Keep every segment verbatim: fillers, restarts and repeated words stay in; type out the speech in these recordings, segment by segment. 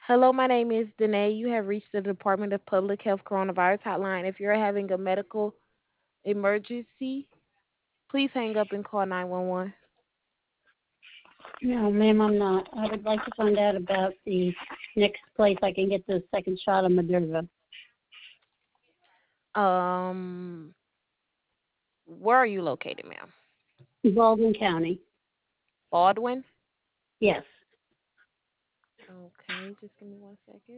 Hello, my name is Danae. You have reached the Department of Public Health Coronavirus Hotline. If you're having a medical emergency, please hang up and call nine one one. No, ma'am, I'm not. I would like to find out about the next place I can get the second shot of Moderna. Um, where are you located, ma'am? Baldwin County. Baldwin? Yes. Okay, just give me one second.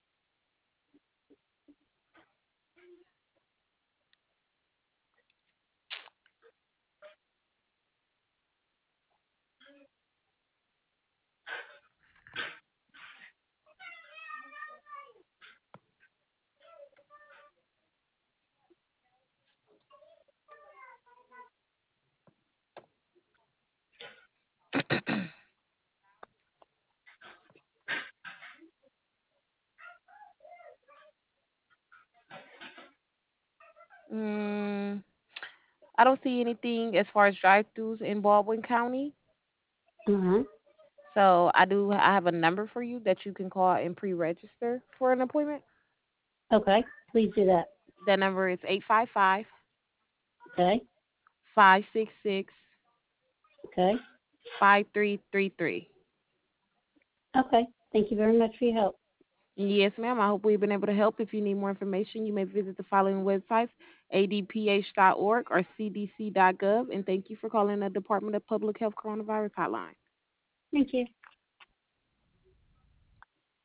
mm, I don't see anything as far as drive-throughs in Baldwin County. Uh-huh. So I do. I have a number for you that you can call and pre-register for an appointment. Okay. Please do that. That number is eight five five Okay. five six six Okay. five three three three. Okay. Thank you very much for your help. Yes, ma'am. I hope we've been able to help. If you need more information, you may visit the following websites: a d p h dot org or c d c dot gov. And thank you for calling the Department of Public Health Coronavirus Hotline. Thank you.